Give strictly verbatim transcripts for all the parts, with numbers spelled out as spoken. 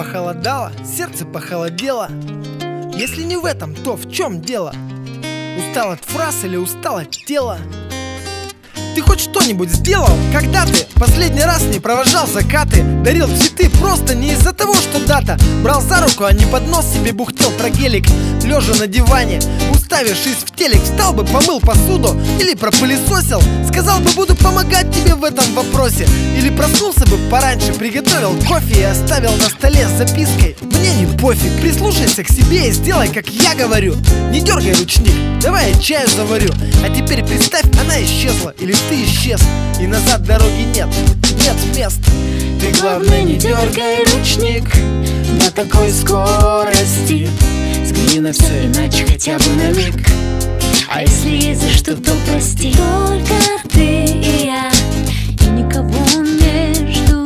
похолодало, сердце похолодело. Если не в этом, то в чем дело? Устал от фраз или устал от тела? Ты хоть что-нибудь сделал? Когда ты последний раз не провожал закаты? Дарил цветы просто не из-за того, что дата. Брал за руку, а не под нос себе бухтел про гелик. Лежа на диване, уставившись в телек, встал бы, помыл посуду или пропылесосил. Сказал бы, буду помогать тебе в этом вопросе. Или проснулся бы пораньше, приготовил кофе и оставил на столе с запиской: мне не пофиг, прислушайся к себе и сделай, как я говорю. Не дергай ручник, давай я чаю заварю. А теперь представь, она исчезла, или ты исчез, и назад дороги нет, нет мест. Ты, главное, не дергай ручник на такой скорости. Взгляни на все иначе хотя бы на миг. А если есть за что, то прости. Только ты и я, и никого между.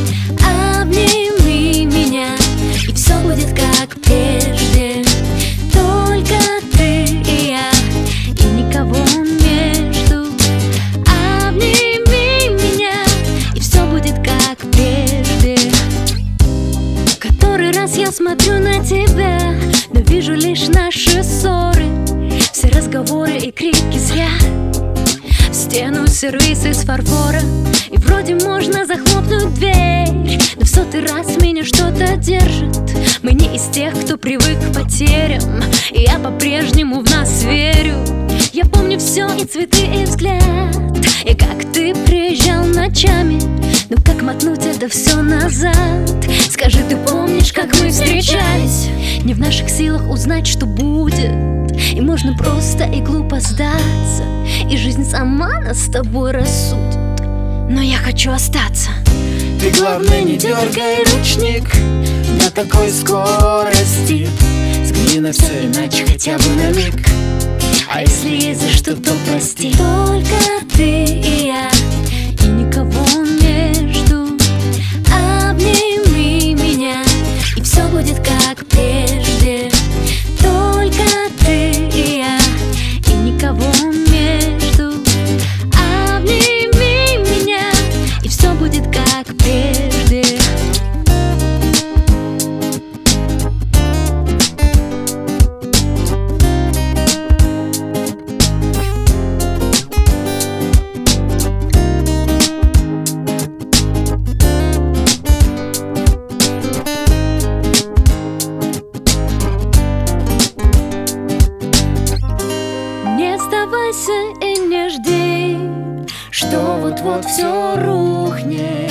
Обними меня, и все будет как прежде. Только ты и я, и никого между. Обними меня, и все будет как прежде. Который раз я смотрю на тебя, но вижу лишь наши ссоры, все разговоры и крики зря. В стену сервиз из фарфора, и вроде можно захлопнуть дверь, но в сотый раз меня что-то держит. Мы не из тех, кто привык к потерям, и я по-прежнему в нас верю. Я помню все, и цветы, и взгляд, и как ты приезжал ночами. Ну как мотнуть это все назад? Скажи, ты помнишь, как мы встречались? Не в наших силах узнать, что будет, и можно просто и глупо сдаться, и жизнь сама нас с тобой рассудит. Но я хочу остаться. Ты, главное, не дергай ручник на такой скорости. Взгляни на все иначе хотя бы на миг. А если есть за что, то прости. Только ты и я, и никого между. Обними меня, и все будет как прежде. Только ты и я, и никого между. Обними меня, и все будет как прежде. И не жди, что вот-вот все рухнет,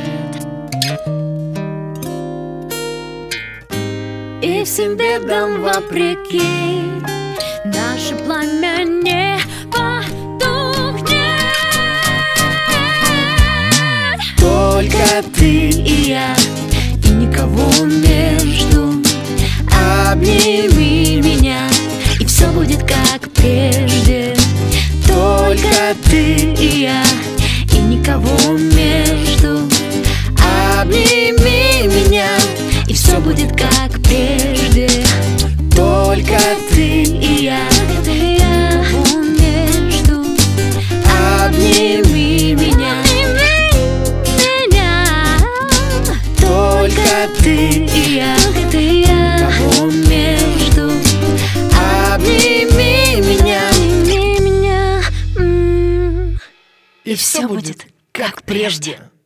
и всем бедам вопреки наше пламя не потухнет. Только ты и я, и никого между. Обними меня, и все будет как прежде. Только ты и я, и никого между. Обними меня, и все будет как прежде. Только ты И я, и я, между. Обними меня, меня. Только ты И я, и я, между. обними меня, Обними меня, м. И все будет как прежде.